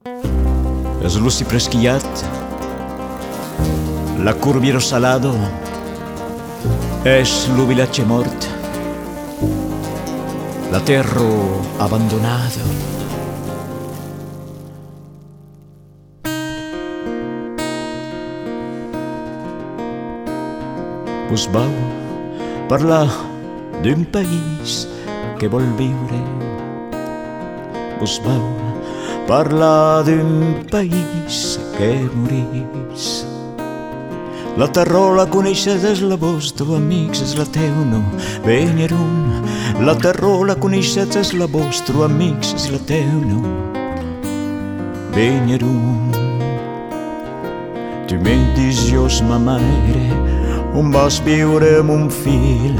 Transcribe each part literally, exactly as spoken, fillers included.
Es lo cipresquillat, la curviro salado, es lo villaggio mort, la terra abandonado. Us vau parlar d'un país que vol viure. Us vau parlar d'un país que morís. La terror la coneixes, és la vostra, amics, és la teu, no venyeron. La terror la coneixes, és la vostra, amics, és la teu, no venyeron. Tu me dius, ma mare, on vas viure amb un fill.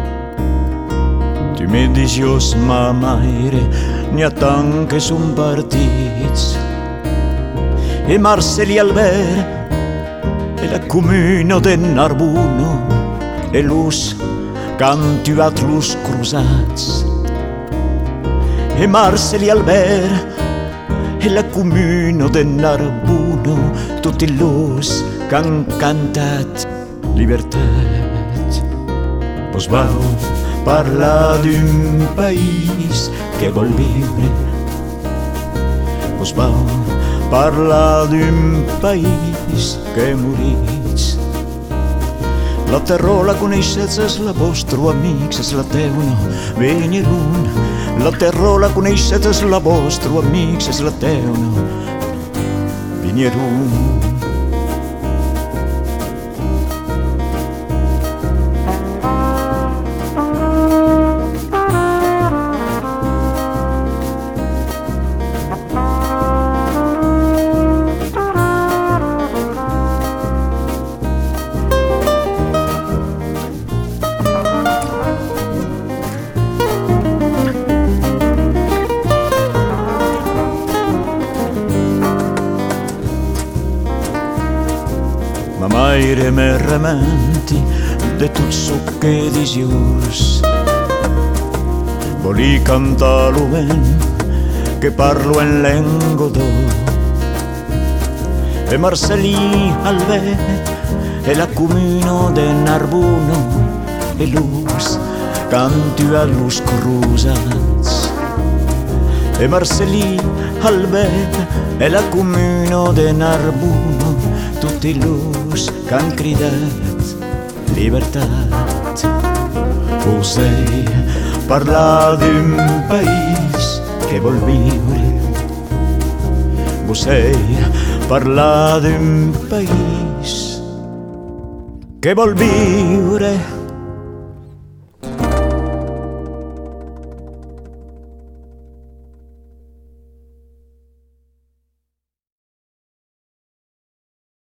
Tu me dius, ma mare, n'hi ha tant que són partits. E Marcel i Albert, e la comuna de Narbuno, e los que han tuat los cruzats. E Marcel i Albert, e la comuna de Narbuno, tutti los que han cantat libertat. Vos vau parlar d'un país que vol viure. Vos vau parlar d'un país que morís. La terror la coneixes, és la vostra, amics, és la teu, no venyeron. La terror la coneixes, és la vostra, amics, és la teu, no venyeron. Ma mare me ramenti de tot so que dius. Volí cantar lo ben que parlo en lengodò. E Marcelí Albert e la comuna de Narbuno e luz cantu a los cruzats. E Marcelí Albert e la comuna de Narbuno, tutti los che han cridat libertat. Posei parlar d'un país que vol viure. Posei parlar d'un país que vol viure.